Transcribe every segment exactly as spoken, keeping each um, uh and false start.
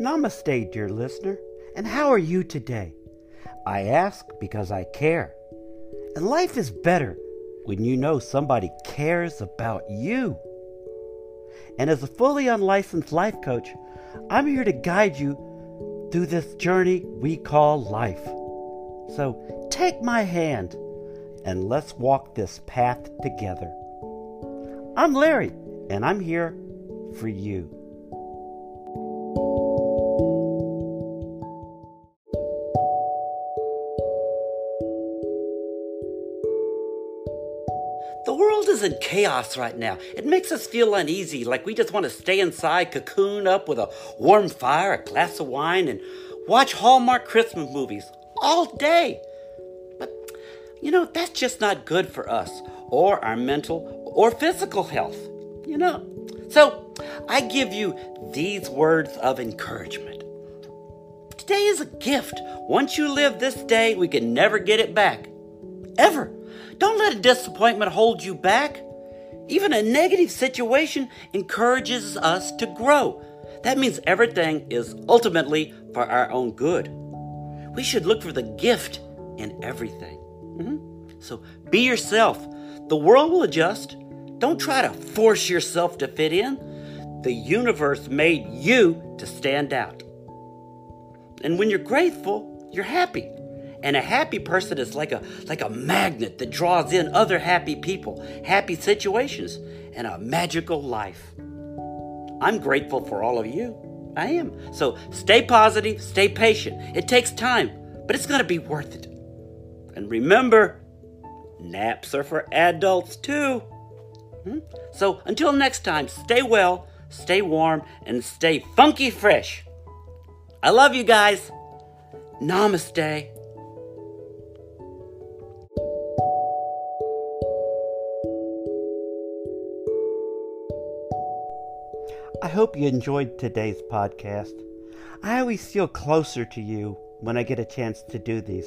Namaste, dear listener, and how are you today? I ask because I care. And life is better when you know somebody cares about you. And as a fully unlicensed life coach, I'm here to guide you through this journey we call life. So take my hand and let's walk this path together. I'm Larry, and I'm here for you. The world is in chaos right now. It makes us feel uneasy, like we just want to stay inside, cocoon up with a warm fire, a glass of wine, and watch Hallmark Christmas movies all day. But, you know, that's just not good for us or our mental or physical health, you know. So, I give you these words of encouragement. Today is a gift. Once you live this day, we can never get it back. Ever. Don't let a disappointment hold you back. Even a negative situation encourages us to grow. That means everything is ultimately for our own good. We should look for the gift in everything. Mm-hmm. So be yourself. The world will adjust. Don't try to force yourself to fit in. The universe made you to stand out. And when you're grateful, you're happy. And a happy person is like a like a magnet that draws in other happy people, happy situations, and a magical life. I'm grateful for all of you. I am. So stay positive, stay patient. It takes time, but it's going to be worth it. And remember, naps are for adults too. Hmm? So until next time, stay well, stay warm, and stay funky fresh. I love you guys. Namaste. I hope you enjoyed today's podcast. I always feel closer to you when I get a chance to do these.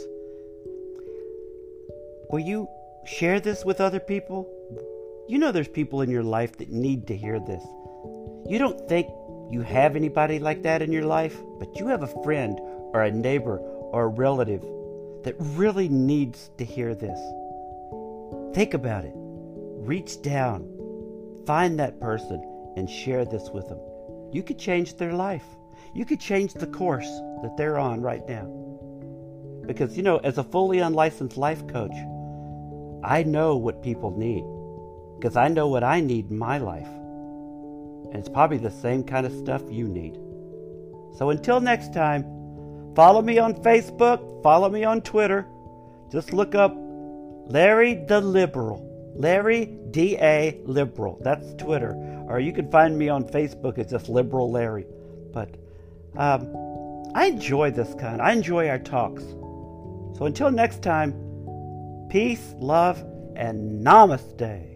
Will you share this with other people? You know there's people in your life that need to hear this. You don't think you have anybody like that in your life, but you have a friend or a neighbor or a relative that really needs to hear this. Think about it. Reach down. Find that person and share this with them. You could change their life. You could change the course that they're on right now. Because, you know, as a fully unlicensed life coach, I know what people need. Because I know what I need in my life. And it's probably the same kind of stuff you need. So until next time, follow me on Facebook, follow me on Twitter. Just look up Larry the Liberal. Larry D A Liberal. That's Twitter. Or you can find me on Facebook. It's just Liberal Larry. But um, I enjoy this kind. I enjoy our talks. So until next time, peace, love, and namaste.